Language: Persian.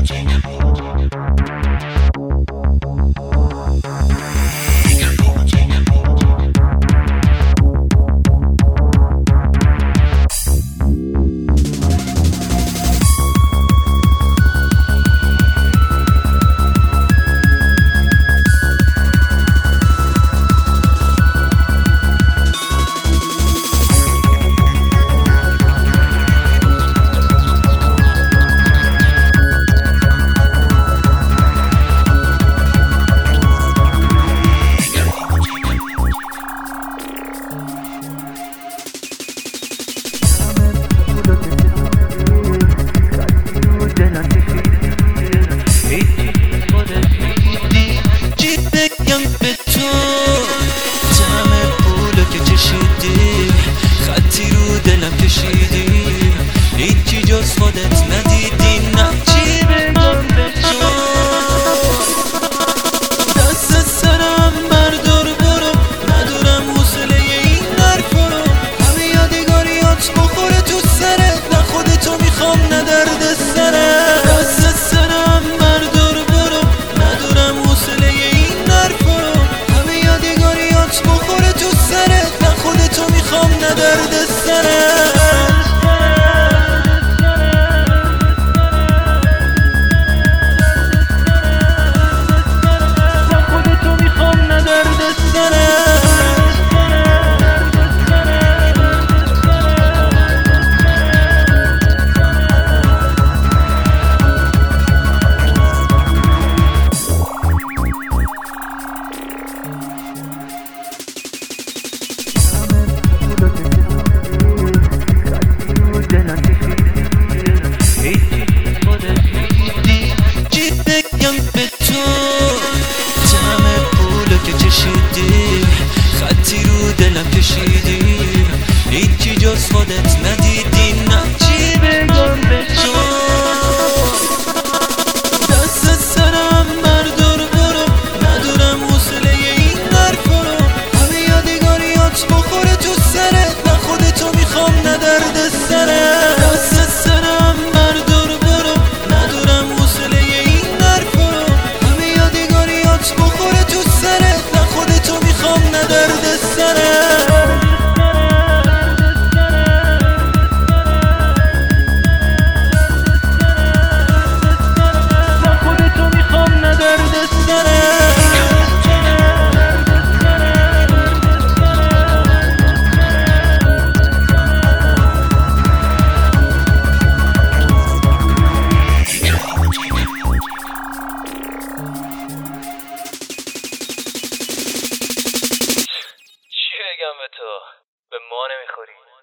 هیچی جز خودت ندیدی، نه چی بگم به تو. دست سرم بردار برو، ندارم حوصله این حرفا رو. همه یادگاریات بخوره تو سرت، نه خودتو میخوام نه درد سرت. دست سرم بردار برو، ندارم حوصله این حرفا رو. همه یادگاریات بخوره تو سرت، نه خودتو میخوام نه درد سرت. چی بگم به تو، طعم پولو که چشیدی، خطی رو دلم کشیدی، هیچی جز خودت ندیدی، نه چی بگم به تو. دست سرم بردار برو، ندارم حوصله این حرفا رو. همه یادگاریات بخوره تو سرت، نه خودتو میخوام نه درد سرت. دست سرم بردار برو، ندارم حوصله این حرفا رو. همه یادگاریات بخوره تو سرت، نه خودتو میخوام نه درد سرت. چی بگم به تو، به ما نمیخوری.